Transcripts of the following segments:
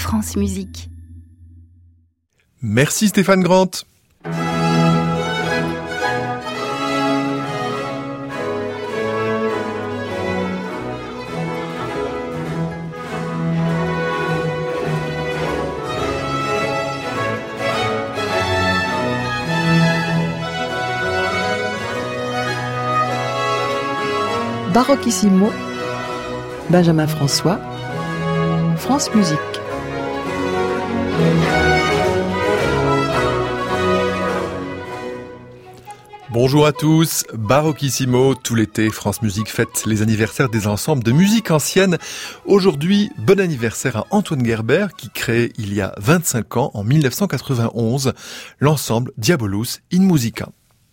France Musique. Merci Stéphane Grant. Baroquissimo, Benjamin François, France Musique. Bonjour à tous, Baroquissimo, tout l'été, France Musique fête les anniversaires des ensembles de musique ancienne. Aujourd'hui, bon anniversaire à Antoine Gerber qui crée il y a 25 ans, en 1991, l'ensemble Diabolus in Musica.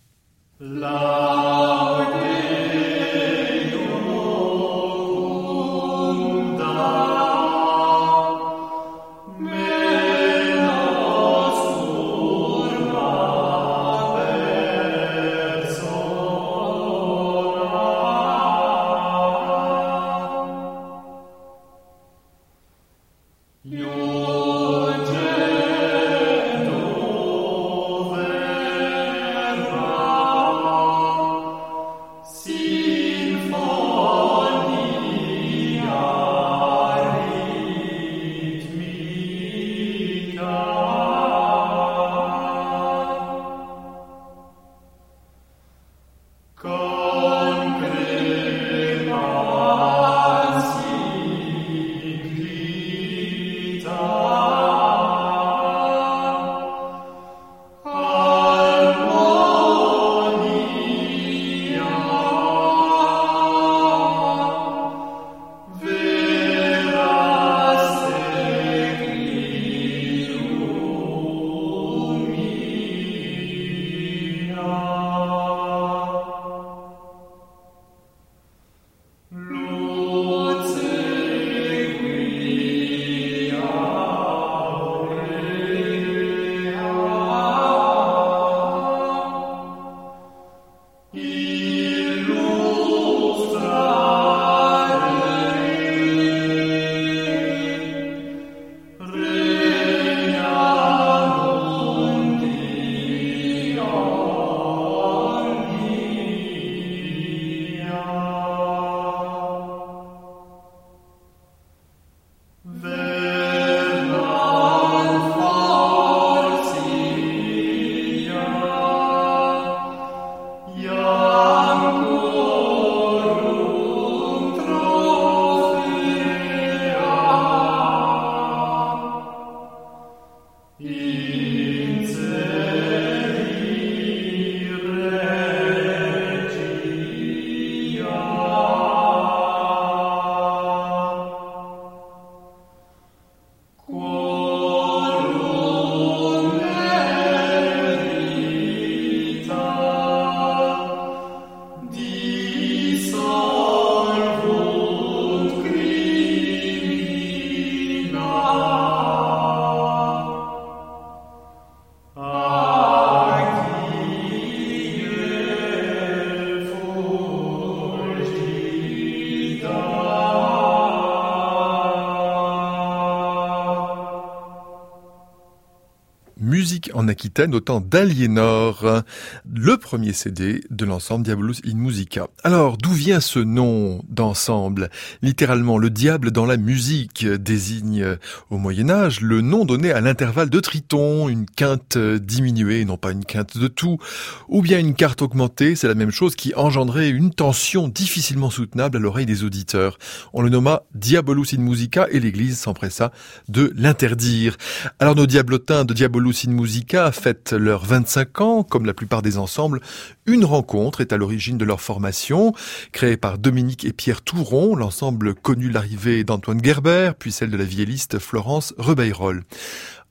Musique en Aquitaine au temps d'Aliénor, le premier CD de l'ensemble Diabolus in Musica. Alors, d'où vient ce nom d'ensemble ? Littéralement, le diable dans la musique désigne au Moyen-Âge le nom donné à l'intervalle de triton, une quinte diminuée, non pas une quinte de tout, ou bien une quarte augmentée, c'est la même chose qui engendrait une tension difficilement soutenable à l'oreille des auditeurs. On le nomma Diabolus in Musica et l'Église s'empressa de l'interdire. Alors nos diablotins de Diabolus in Musica fêtent leurs 25 ans, comme la plupart des ensembles. Une rencontre est à l'origine de leur formation. Créée par Dominique et Pierre Touron, l'ensemble connut l'arrivée d'Antoine Gerber, puis celle de la vielliste Florence Rebeyroll.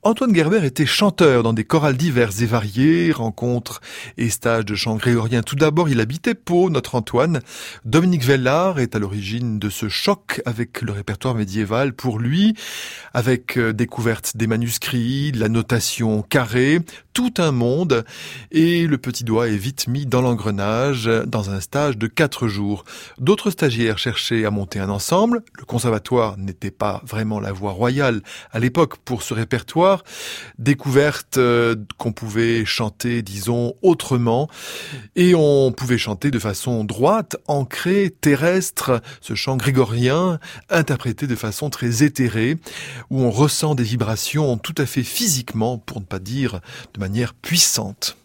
Antoine Gerber était chanteur dans des chorales diverses et variées, rencontres et stages de chant grégorien. Tout d'abord, il habitait Pau, notre Antoine. Dominique Vellard est à l'origine de ce choc avec le répertoire médiéval. Pour lui, avec découverte des manuscrits, la notation carrée, tout un monde, et le petit doigt est vite mis dans l'engrenage dans un stage de 4 jours. D'autres stagiaires cherchaient à monter un ensemble. Le conservatoire n'était pas vraiment la voie royale à l'époque pour ce répertoire. Découverte qu'on pouvait chanter, disons, autrement, et on pouvait chanter de façon droite, ancrée, terrestre, ce chant grégorien, interprété de façon très éthérée, où on ressent des vibrations tout à fait physiquement, pour ne pas dire de manière puissante.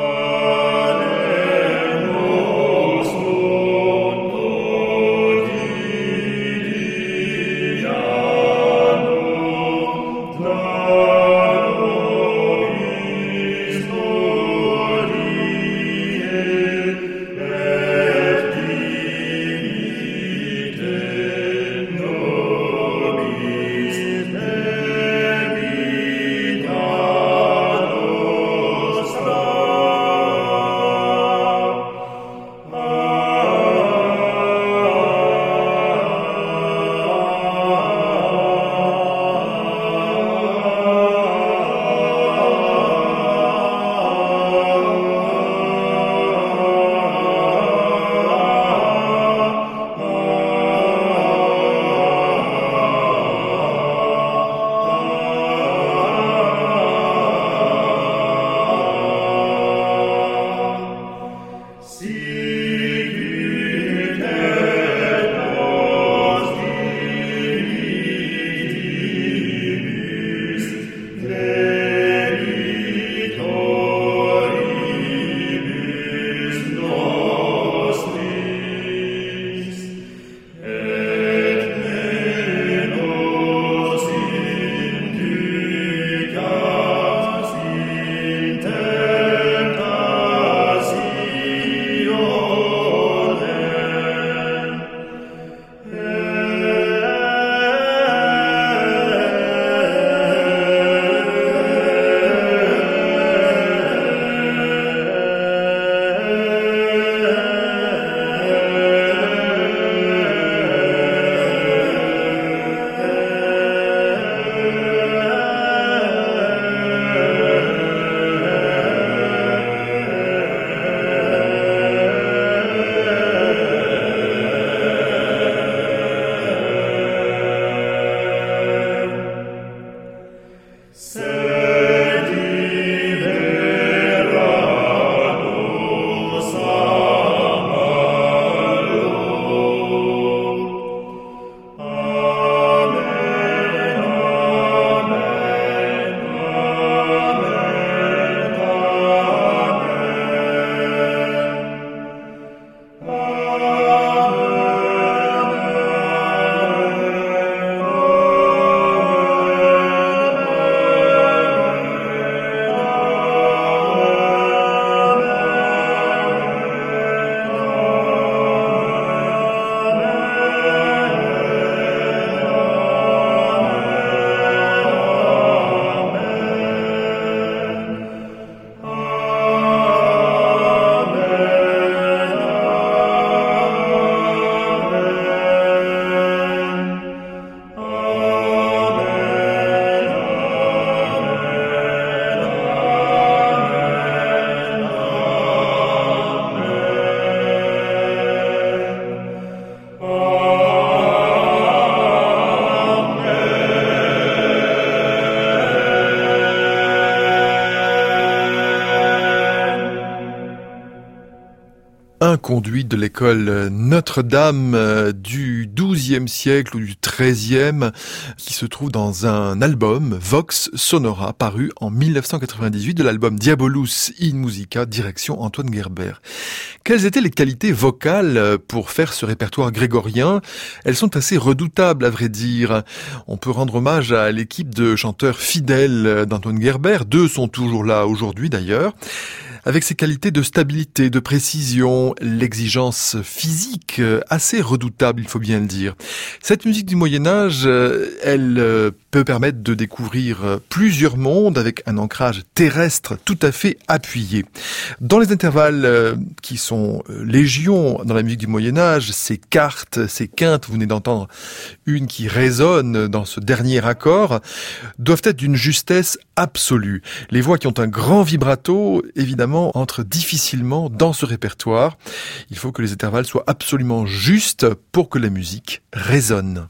Un conduit de l'école Notre-Dame du XIIe siècle ou du XIIIe qui se trouve dans un album Vox Sonora paru en 1998 de l'album Diabolus in Musica direction Antoine Gerber. Quelles étaient les qualités vocales pour faire ce répertoire grégorien? Elles sont assez redoutables à vrai dire. On peut rendre hommage à l'équipe de chanteurs fidèles d'Antoine Gerber. 2 sont toujours là aujourd'hui d'ailleurs. avec ses qualités de stabilité, de précision, l'exigence physique assez redoutable, il faut bien le dire. Cette musique du Moyen-Âge, elle peut permettre de découvrir plusieurs mondes avec un ancrage terrestre tout à fait appuyé. Dans les intervalles qui sont légion dans la musique du Moyen-Âge, ces quartes, ces quintes, vous venez d'entendre une qui résonne dans ce dernier accord, doivent être d'une justesse absolue. Les voix qui ont un grand vibrato, évidemment, entrent difficilement dans ce répertoire. Il faut que les intervalles soient absolument justes pour que la musique résonne.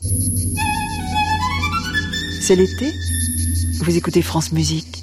C'est l'été, vous écoutez France Musique.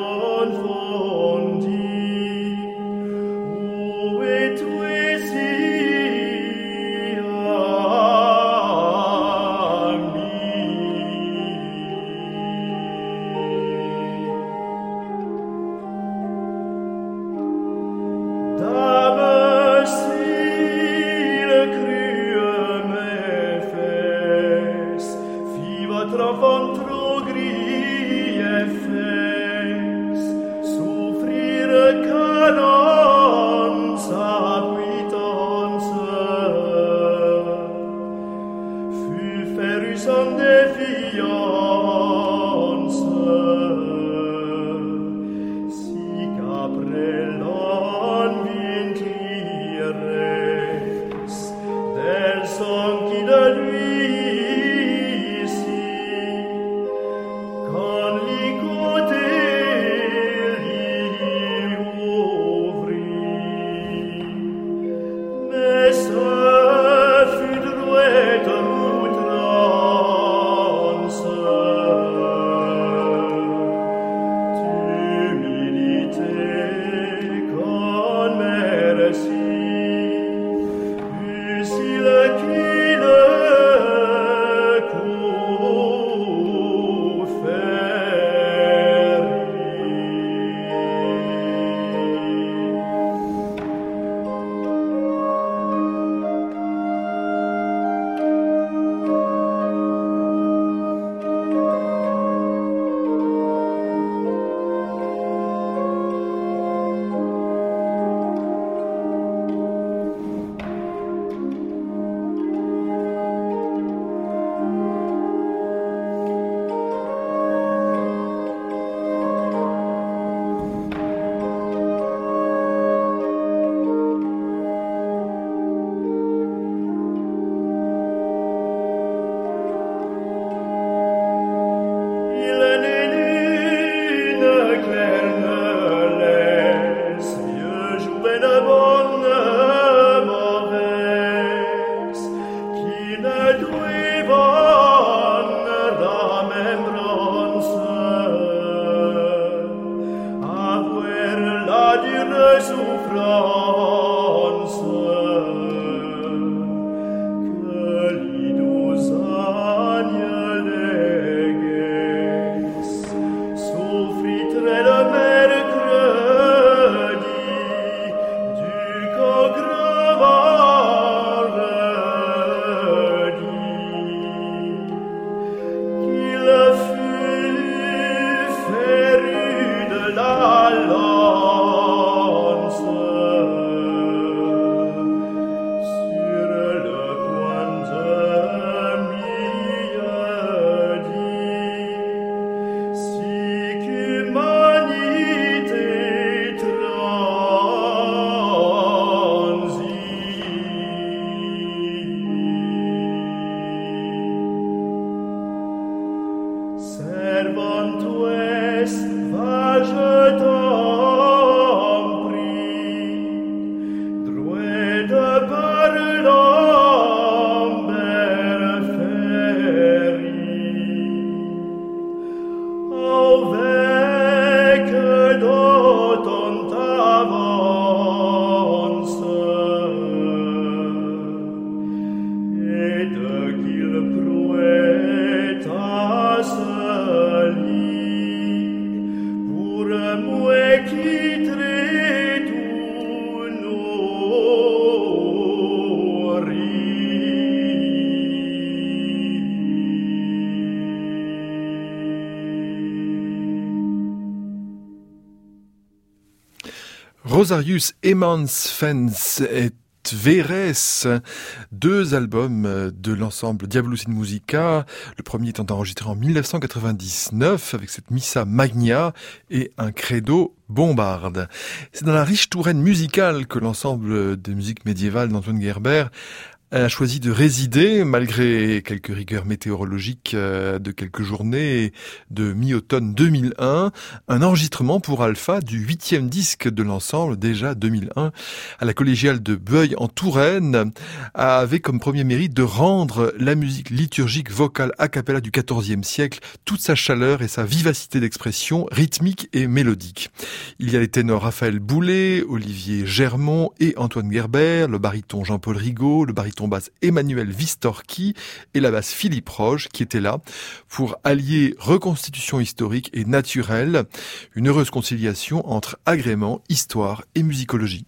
Tu es si Rosarius Emmons Fens et Veres, deux albums de l'ensemble Diabolus in Musica, le premier étant enregistré en 1999 avec cette Missa Magna et un credo bombarde. C'est dans la riche touraine musicale que l'ensemble de musique médiévale d'Antoine Gerber a choisi de résider, malgré quelques rigueurs météorologiques de quelques journées de mi-automne 2001, un enregistrement pour Alpha du 8e disque de l'ensemble, déjà 2001, à la collégiale de Beuil en Touraine, avait comme premier mérite de rendre la musique liturgique vocale a cappella du XIVe siècle toute sa chaleur et sa vivacité d'expression rythmique et mélodique. Il y a les ténors Raphaël Boulet, Olivier Germont et Antoine Gerber, le baryton Jean-Paul Rigaud, le baryton basse Emmanuel Vistorki et la basse Philippe Roche qui étaient là pour allier reconstitution historique et naturelle, une heureuse conciliation entre agrément, histoire et musicologie.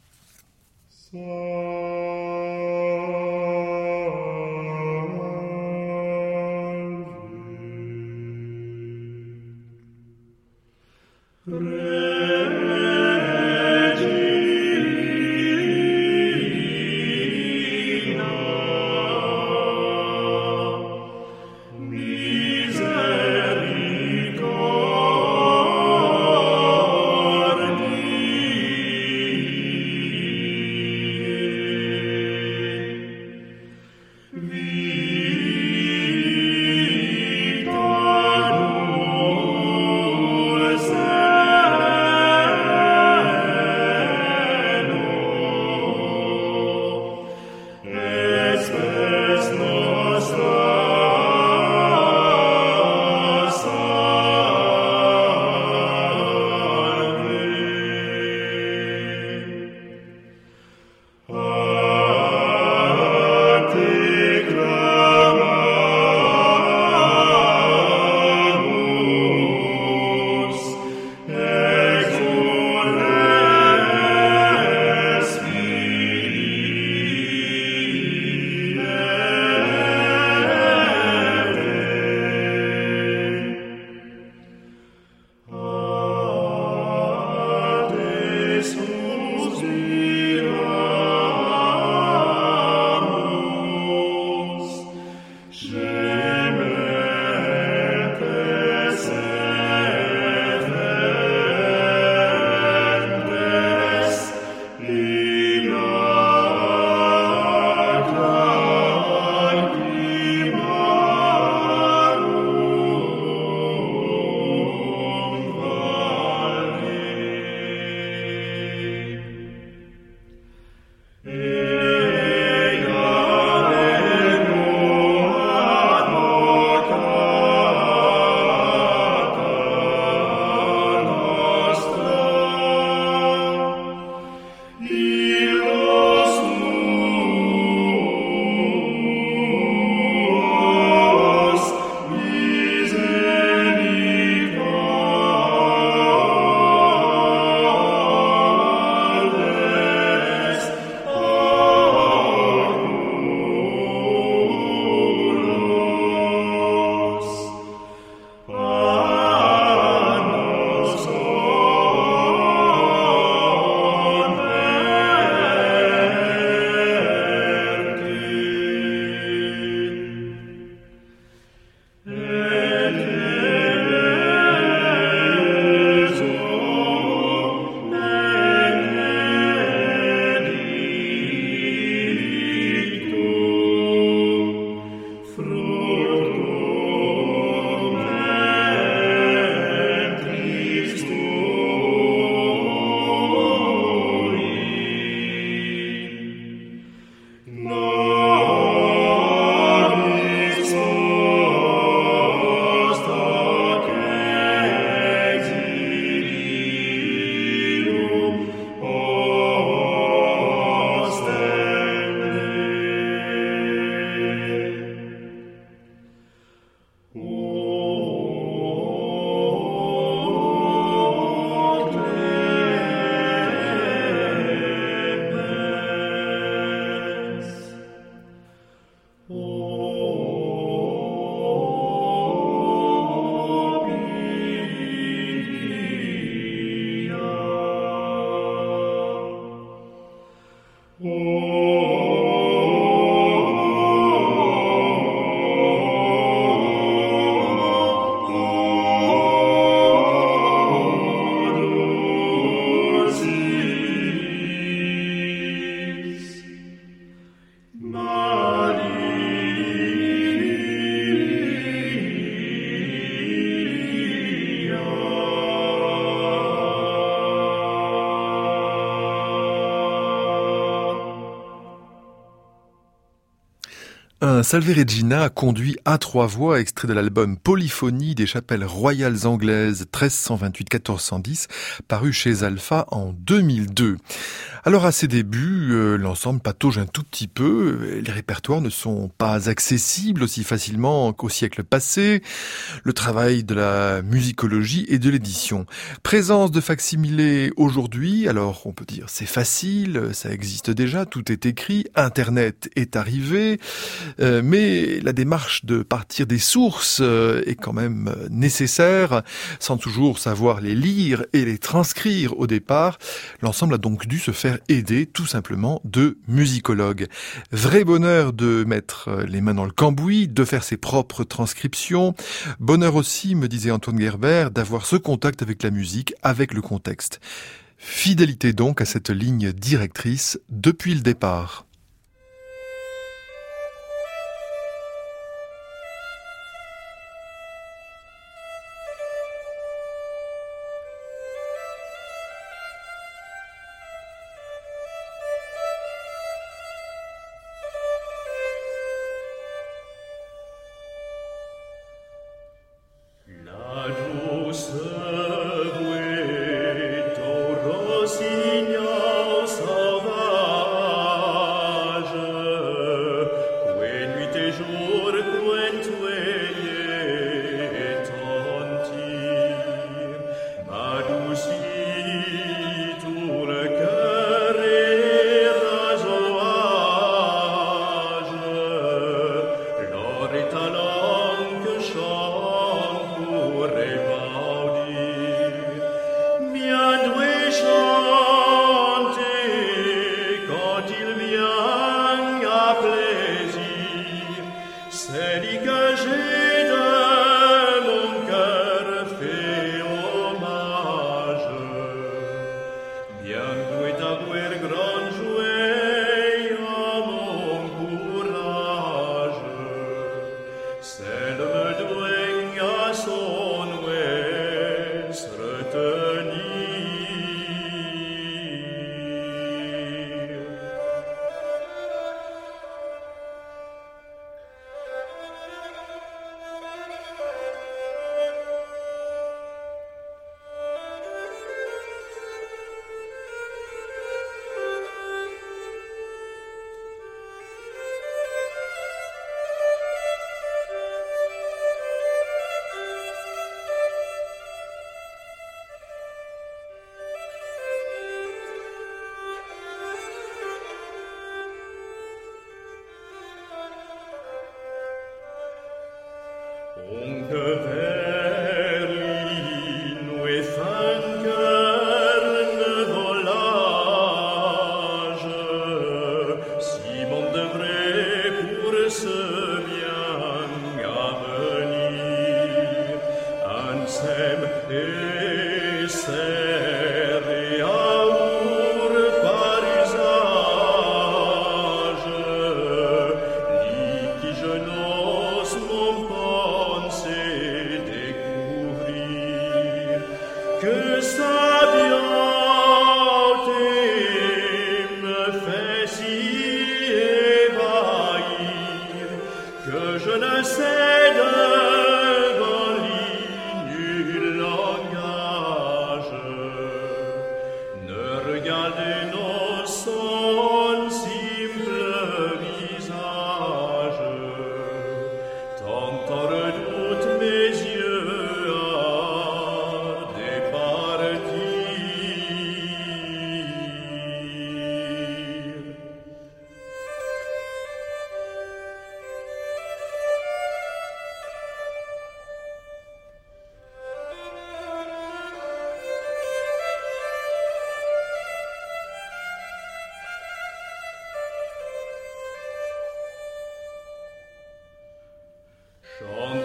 Un Salve Regina conduit à trois voix, extrait de l'album Polyphonie des chapelles royales anglaises 1328-1410, paru chez Alpha en 2002. Alors à ses débuts, l'ensemble patauge un tout petit peu, les répertoires ne sont pas accessibles aussi facilement qu'au siècle passé, le travail de la musicologie et de l'édition. Présence de facsimilés aujourd'hui, alors on peut dire c'est facile, ça existe déjà, tout est écrit, Internet est arrivé, mais la démarche de partir des sources est quand même nécessaire, sans toujours savoir les lire et les transcrire au départ. L'ensemble a donc dû se faire aider tout simplement de musicologues. Vrai bonheur de mettre les mains dans le cambouis, de faire ses propres transcriptions. Bonheur aussi, me disait Antoine Gerber, d'avoir ce contact avec la musique, avec le contexte. Fidélité donc à cette ligne directrice depuis le départ. Mon pensée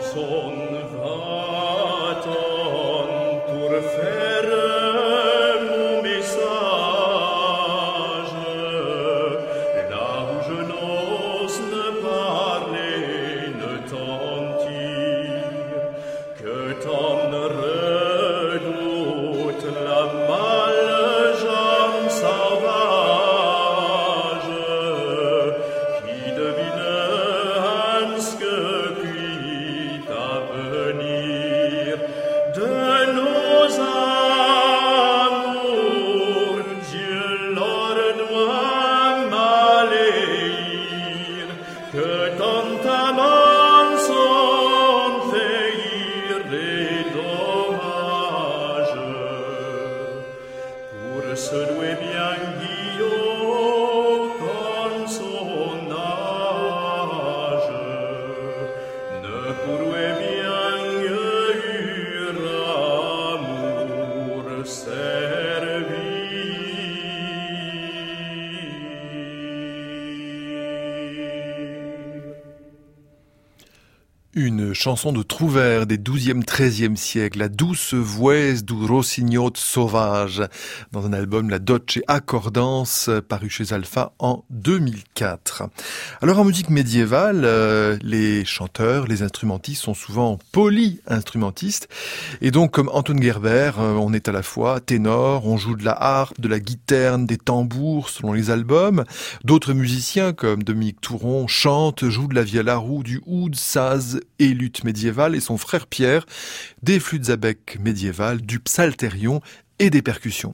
Une chanson de Trouvère des 12e, 13e siècle, la douce voix du rossignol sauvage, dans un album La Dolce Accordance, paru chez Alpha en 2004. Alors en musique médiévale, les chanteurs, les instrumentistes sont souvent poly-instrumentistes, et donc comme Antoine Gerber, on est à la fois ténor, on joue de la harpe, de la guiterne, des tambours selon les albums. D'autres musiciens comme Dominique Touron chantent, jouent de la vielle à roue, du oud, saz et luth médiévale, et son frère Pierre, des flûtes à bec médiévales, du psalterion et des percussions.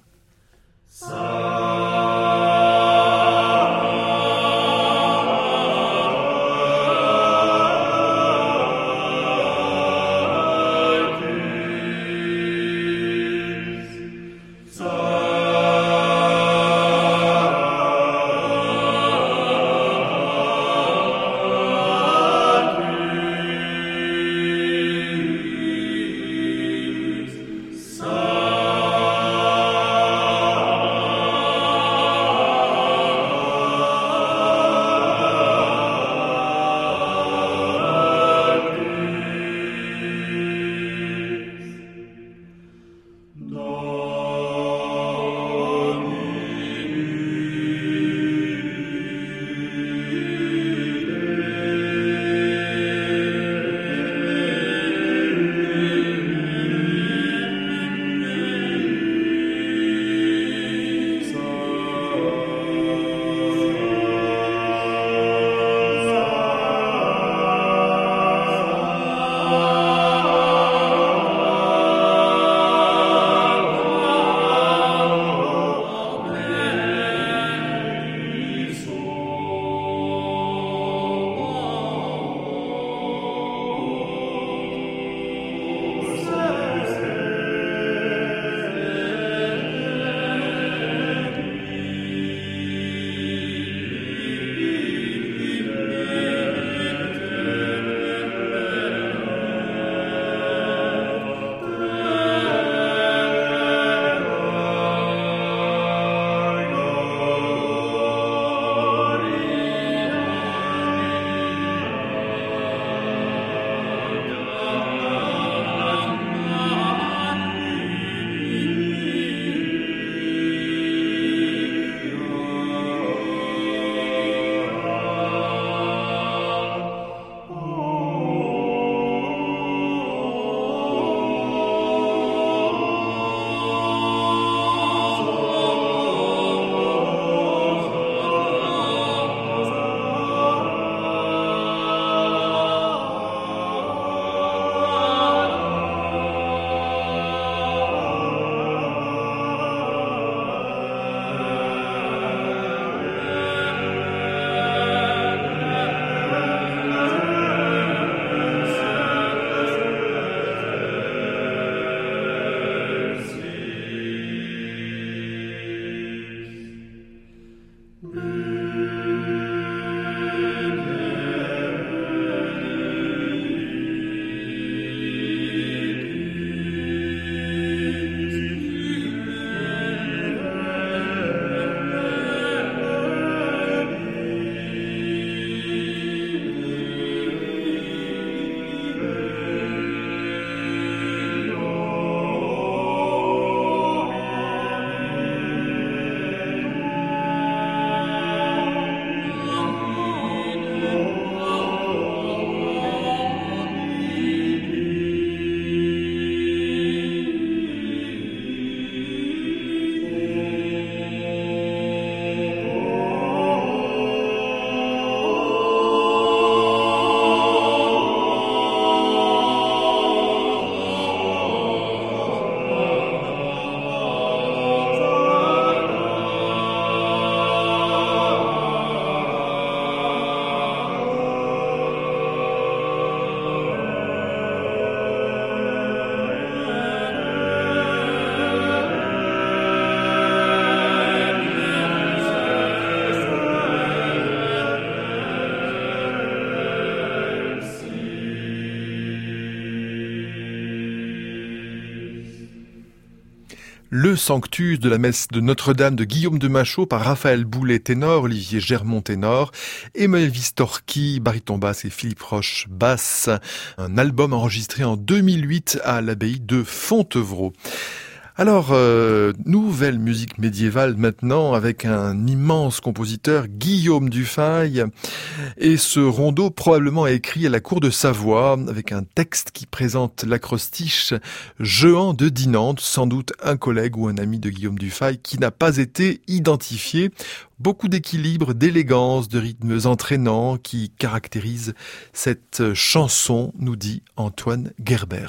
le Sanctus de la messe de Notre-Dame de Guillaume de Machaut par Raphaël Boulet ténor, Olivier Germont ténor, Emmanuel Vistorki baryton basse et Philippe Roche basse. Un album enregistré en 2008 à l'abbaye de Fontevraud. Alors, nouvelle musique médiévale maintenant avec un immense compositeur, Guillaume Dufay, et ce rondeau probablement écrit à la cour de Savoie avec un texte qui présente l'acrostiche Jehan de Dinant, sans doute un collègue ou un ami de Guillaume Dufay qui n'a pas été identifié. Beaucoup d'équilibre, d'élégance, de rythmes entraînants qui caractérisent cette chanson, nous dit Antoine Gerber.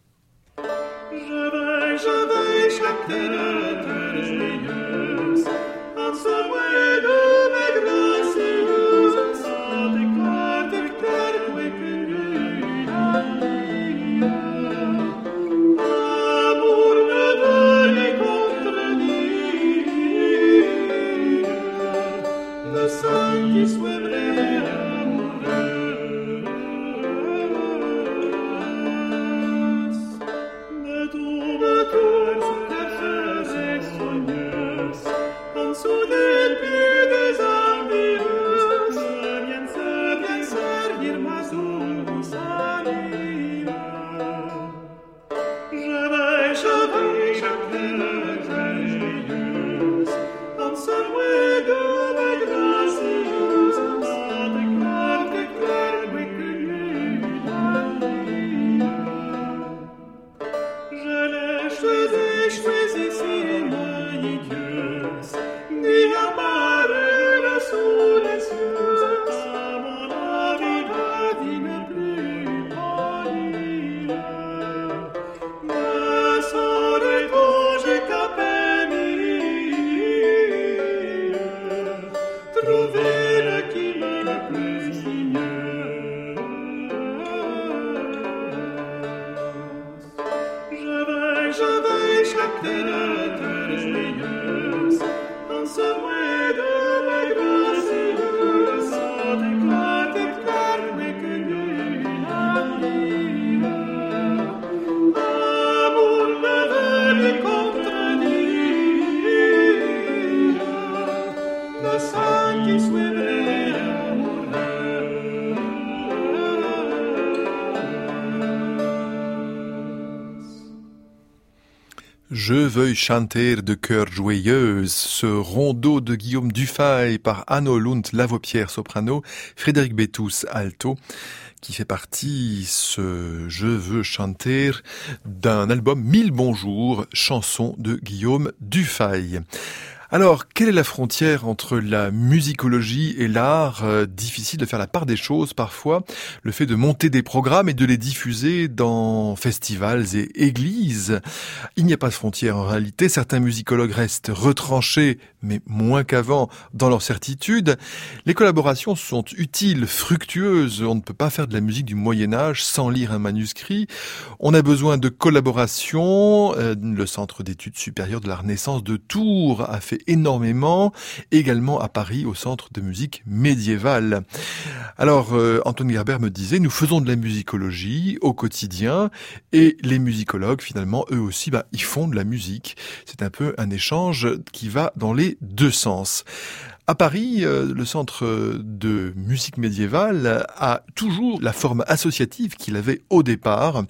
Je veuille chanter de cœur joyeuse, ce rondeau de Guillaume Dufay par Anno Lund Lavopierre soprano, Frédéric Bétous alto, qui fait partie, ce Je veux chanter, d'un album 1000 bonjours, chansons de Guillaume Dufay. Alors, quelle est la frontière entre la musicologie et l'art ? Difficile de faire la part des choses parfois. Le fait de monter des programmes et de les diffuser dans festivals et églises. Il n'y a pas de frontière en réalité. Certains musicologues restent retranchés, mais moins qu'avant, dans leur certitude. Les collaborations sont utiles, fructueuses. On ne peut pas faire de la musique du Moyen-Âge sans lire un manuscrit. On a besoin de collaboration. Le Centre d'études supérieures de la Renaissance de Tours a fait énormément, également à Paris au Centre de musique médiévale. Alors, Antoine Gerber me disait, nous faisons de la musicologie au quotidien et les musicologues, finalement, eux aussi, ils font de la musique. C'est un peu un échange qui va dans les deux sens. À Paris, le Centre de musique médiévale a toujours la forme associative qu'il avait au départ.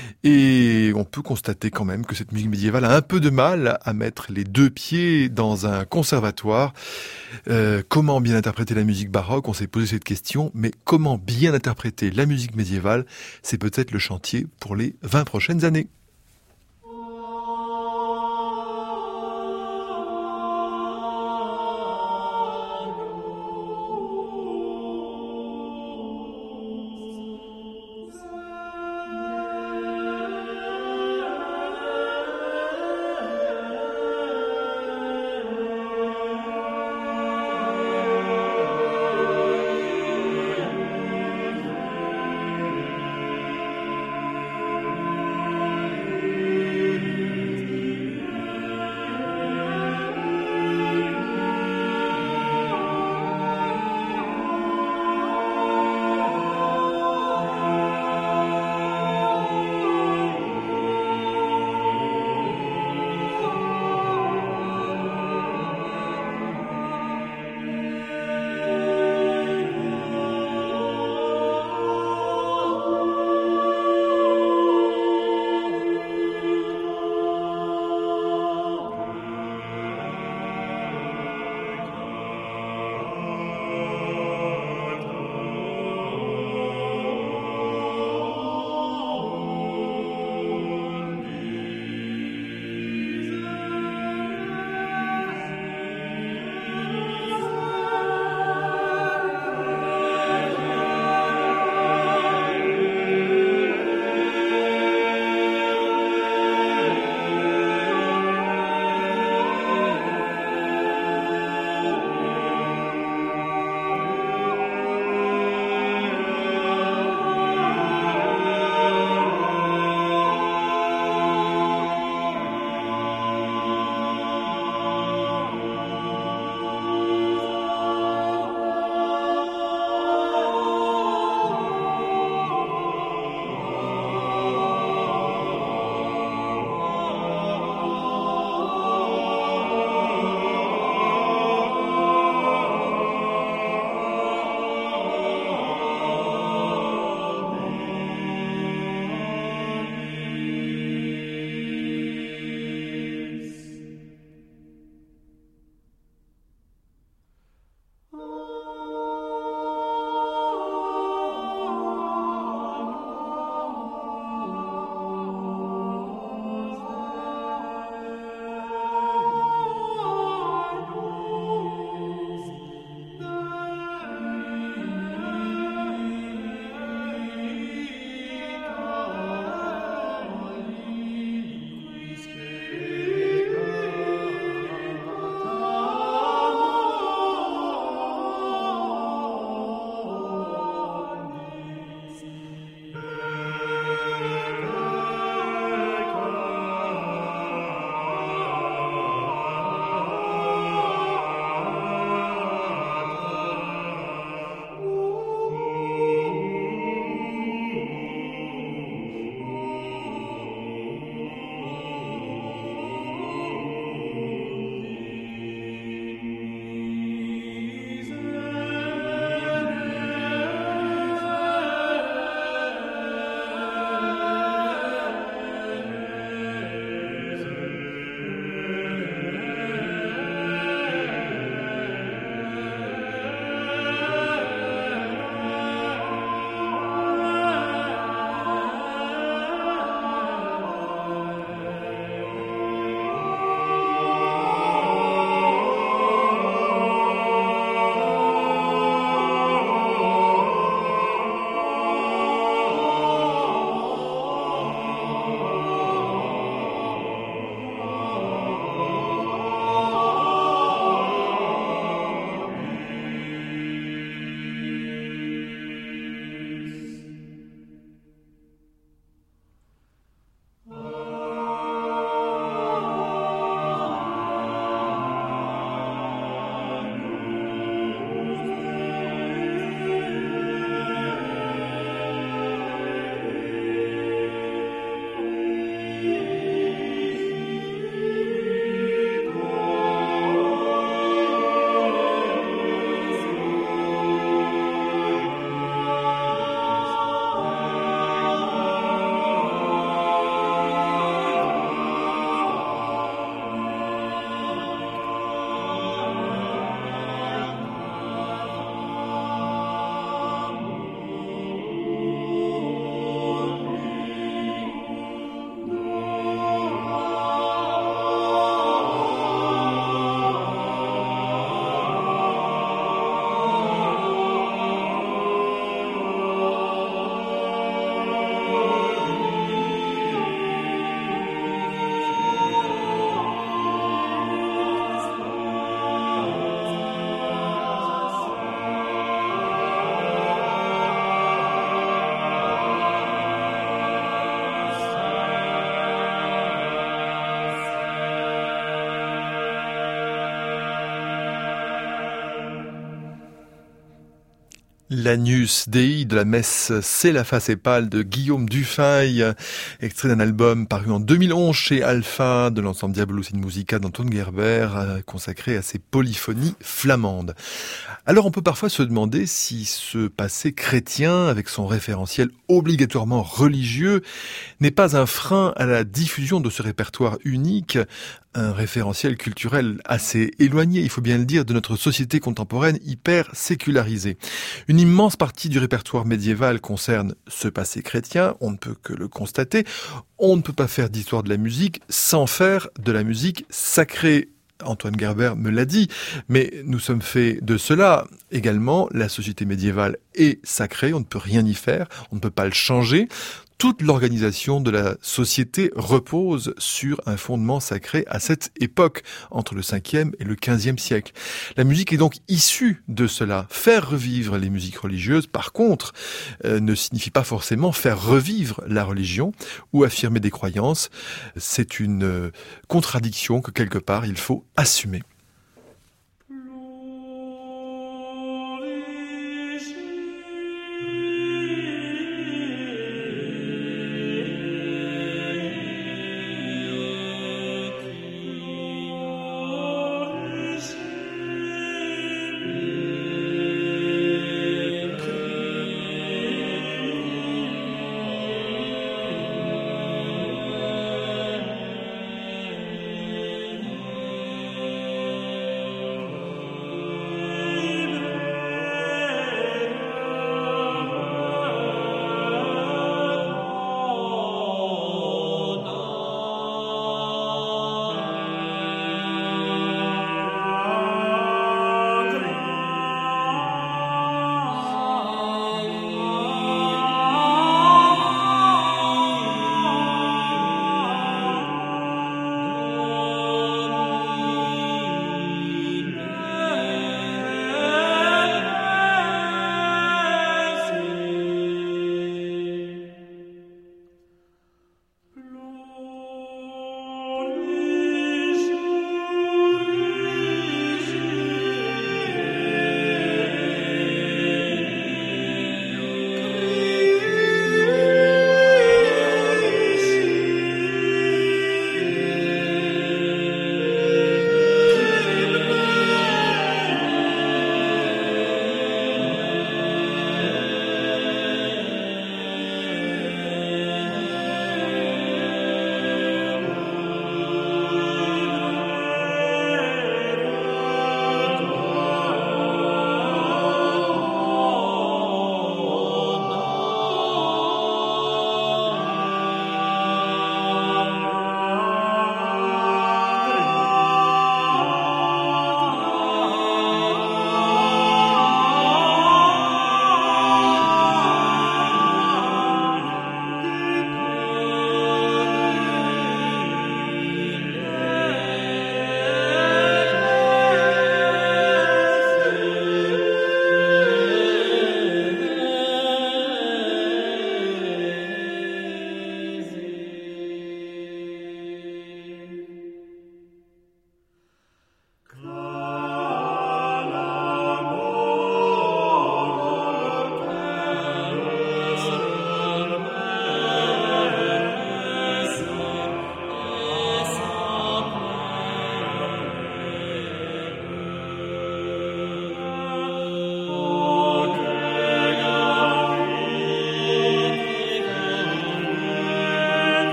Et on peut constater quand même que cette musique médiévale a un peu de mal à mettre les deux pieds dans un conservatoire. Comment bien interpréter la musique baroque ? On s'est posé cette question, mais comment bien interpréter la musique médiévale ? C'est peut-être le chantier pour les 20 prochaines années. L'Agnus Dei de la messe C'est la face et pâle de Guillaume Dufay, extrait d'un album paru en 2011 chez Alpha de l'ensemble Diabolus in Musica d'Anton Gerber, consacré à ses polyphonies flamandes. Alors on peut parfois se demander si ce passé chrétien, avec son référentiel obligatoirement religieux, n'est pas un frein à la diffusion de ce répertoire unique, un référentiel culturel assez éloigné, il faut bien le dire, de notre société contemporaine hyper sécularisée. Une immense partie du répertoire médiéval concerne ce passé chrétien, on ne peut que le constater. On ne peut pas faire d'histoire de la musique sans faire de la musique sacrée. Antoine Gerber me l'a dit, mais nous sommes faits de cela. Également, la société médiévale est sacrée, on ne peut rien y faire, on ne peut pas le changer. Toute l'organisation de la société repose sur un fondement sacré à cette époque, entre le 5e et le 15e siècle. La musique est donc issue de cela. Faire revivre les musiques religieuses, par contre, ne signifie pas forcément faire revivre la religion ou affirmer des croyances. C'est une contradiction que quelque part il faut assumer.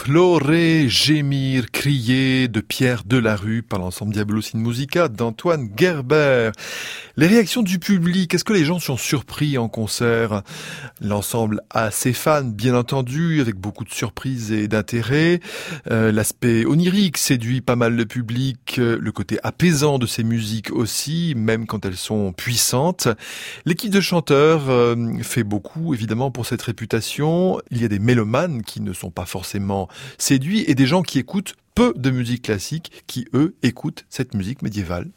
Pleurer, gémir, crier de Pierre Delarue par l'ensemble Diabolus in Musica d'Antoine Gerber. Les réactions du public, est-ce que les gens sont surpris en concert? L'ensemble a ses fans, bien entendu, avec beaucoup de surprises et d'intérêt. L'aspect onirique séduit pas mal le public, le côté apaisant de ces musiques aussi, même quand elles sont puissantes. L'équipe de chanteurs fait beaucoup, évidemment, pour cette réputation. Il y a des mélomanes qui ne sont pas forcément séduits et des gens qui écoutent peu de musique classique, qui, eux, écoutent cette musique médiévale.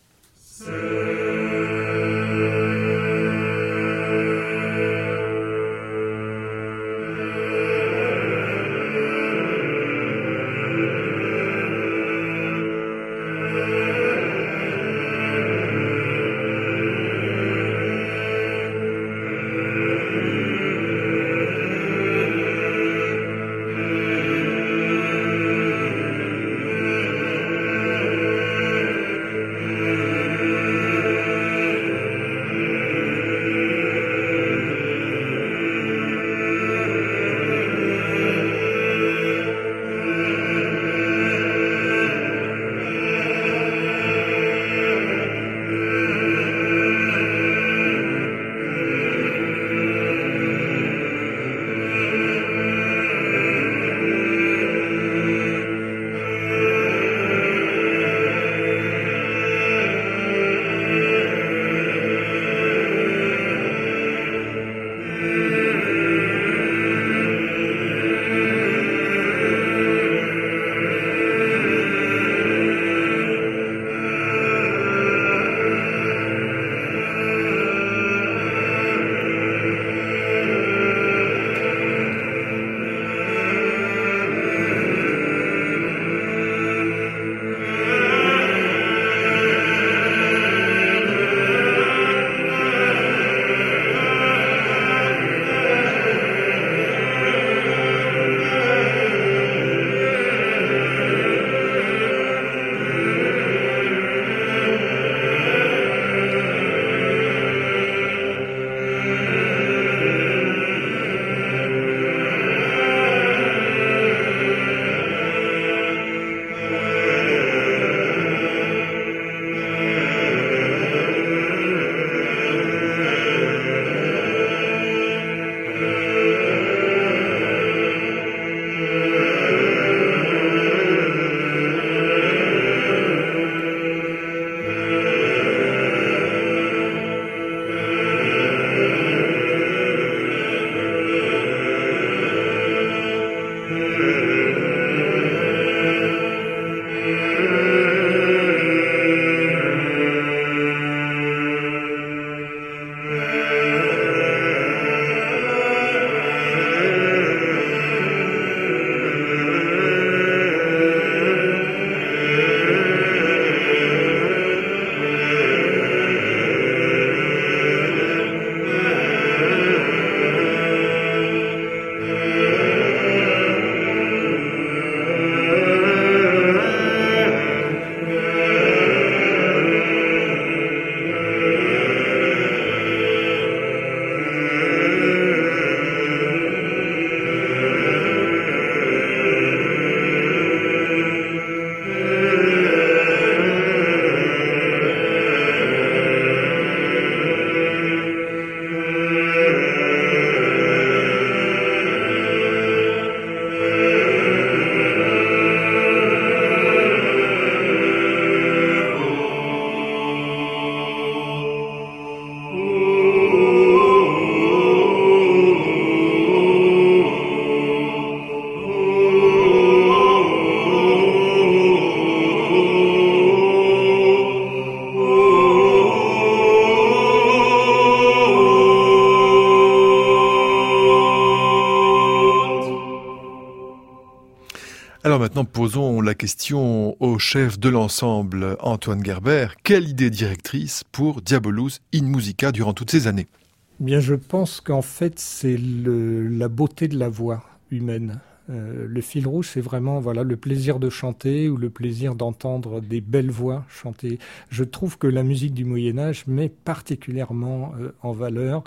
Alors maintenant, posons la question au chef de l'ensemble, Antoine Gerber. Quelle idée directrice pour Diabolus in Musica durant toutes ces années? Bien, je pense qu'en fait, c'est la beauté de la voix humaine. Le fil rouge, c'est vraiment le plaisir de chanter ou le plaisir d'entendre des belles voix chanter. Je trouve que la musique du Moyen-Âge met particulièrement en valeur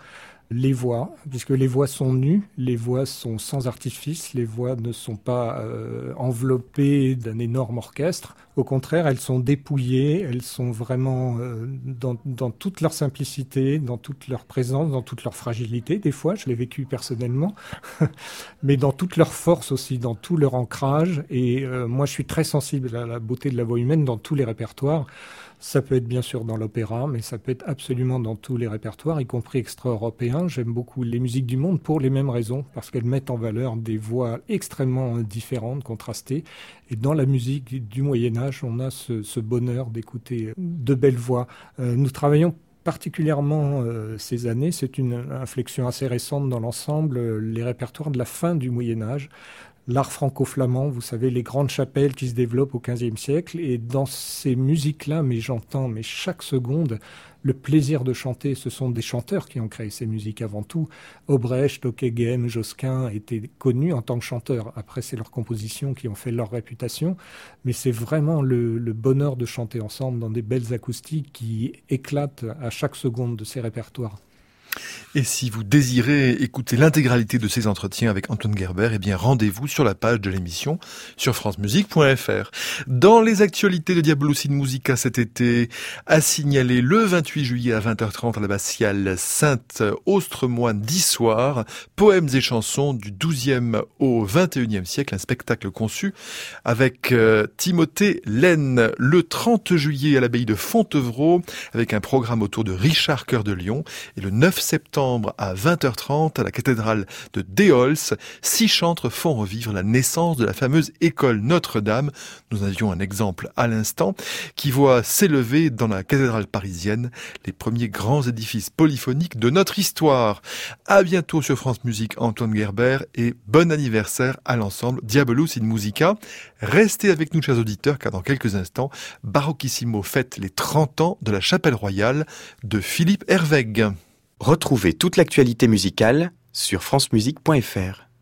les voix, puisque les voix sont nues, les voix sont sans artifice, les voix ne sont pas enveloppées d'un énorme orchestre. Au contraire, elles sont dépouillées, elles sont vraiment dans toute leur simplicité, dans toute leur présence, dans toute leur fragilité. Des fois, je l'ai vécu personnellement, mais dans toute leur force aussi, dans tout leur ancrage. Et moi, je suis très sensible à la beauté de la voix humaine dans tous les répertoires. Ça peut être bien sûr dans l'opéra, mais ça peut être absolument dans tous les répertoires, y compris extra-européens. J'aime beaucoup les musiques du monde pour les mêmes raisons, parce qu'elles mettent en valeur des voix extrêmement différentes, contrastées. Et dans la musique du Moyen-Âge, on a ce bonheur d'écouter de belles voix. Nous travaillons particulièrement ces années, c'est une inflexion assez récente dans l'ensemble, les répertoires de la fin du Moyen-Âge. L'art franco-flamand, vous savez, les grandes chapelles qui se développent au XVe siècle. Et dans ces musiques-là, j'entends chaque seconde le plaisir de chanter. Ce sont des chanteurs qui ont créé ces musiques avant tout. Obrecht, Ockeghem, Josquin étaient connus en tant que chanteurs. Après, c'est leurs compositions qui ont fait leur réputation. Mais c'est vraiment le bonheur de chanter ensemble dans des belles acoustiques qui éclatent à chaque seconde de ces répertoires. Et si vous désirez écouter l'intégralité de ces entretiens avec Antoine Gerber, eh bien rendez-vous sur la page de l'émission sur francemusique.fr. Dans les actualités de Diabolus in Musica cet été, à signaler le 28 juillet à 20h30 à l'abbatiale Sainte-Austremoine d'Issoire, poèmes et chansons du XIIe au XXIe siècle, un spectacle conçu avec Timothée Laine. Le 30 juillet à l'abbaye de Fontevraud, avec un programme autour de Richard Cœur de Lion, et le 9 septembre à 20h30 à la cathédrale de Déols, 6 chantres font revivre la naissance de la fameuse école Notre-Dame. Nous avions un exemple à l'instant qui voit s'élever dans la cathédrale parisienne les premiers grands édifices polyphoniques de notre histoire. À bientôt sur France Musique, Antoine Gerber, et bon anniversaire à l'ensemble Diabolus in Musica. Restez avec nous, chers auditeurs, car dans quelques instants, Baroquissimo fête les 30 ans de la Chapelle Royale de Philippe Hervègue. Retrouvez toute l'actualité musicale sur francemusique.fr.